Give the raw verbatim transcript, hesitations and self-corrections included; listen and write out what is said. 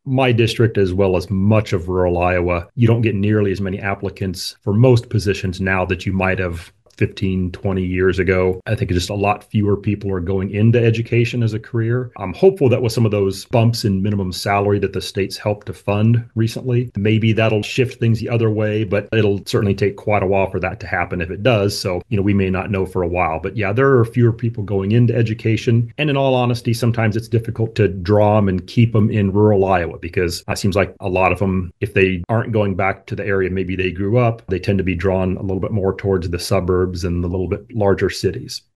my district, as well as much of rural Iowa, you don't get nearly as many applicants for most positions now that you might have fifteen, twenty years ago. I think just a lot fewer people are going into education as a career. I'm hopeful that with some of those bumps in minimum salary that the states helped to fund recently, maybe that'll shift things the other way, but it'll certainly take quite a while for that to happen if it does. So, you know, we may not know for a while. But yeah, there are fewer people going into education. And in all honesty, sometimes it's difficult to draw them and keep them in rural Iowa because it seems like a lot of them, if they aren't going back to the area maybe they grew up, they tend to be drawn a little bit more towards the suburbs and the little bit larger cities.